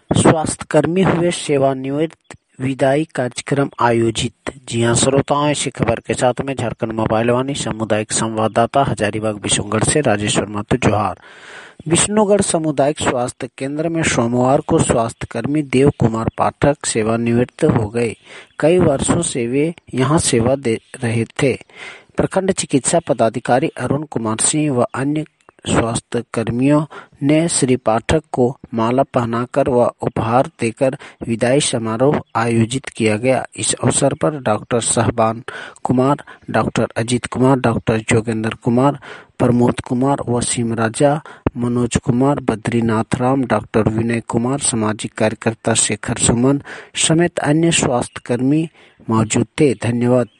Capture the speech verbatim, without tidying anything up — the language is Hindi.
स्वास्थ्यकर्मी हुए सेवानिवृत्त, विदाई कार्यक्रम आयोजित। जी हां श्रोताओं, इसी खबर के साथ में झारखंड मोबाइल वाणी सामुदायिक संवाददाता हजारीबाग विष्णुगढ़ से राजेश्वर महतो जोहार। विष्णुगढ़ सामुदायिक स्वास्थ्य केंद्र में सोमवार को स्वास्थ्यकर्मी देव कुमार पाठक सेवानिवृत्त हो गए। कई वर्षों से वे यहां सेवा दे रहे थे। प्रखंड चिकित्सा पदाधिकारी अरुण कुमार सिंह व अन्य स्वास्थ्य कर्मियों ने श्री पाठक को माला पहनाकर व उपहार देकर विदाई समारोह आयोजित किया गया। इस अवसर पर डॉक्टर साहबान Kumar, doctor Ajit Kumar, doctor Jogendra Kumar, Pramod Kumar, Wasim Raja, Manoj Kumar, Badrinath Ram, doctor Vinay Kumar, सामाजिक कार्यकर्ता शेखर सुमन समेत अन्य स्वास्थ्य कर्मी मौजूद थे। धन्यवाद।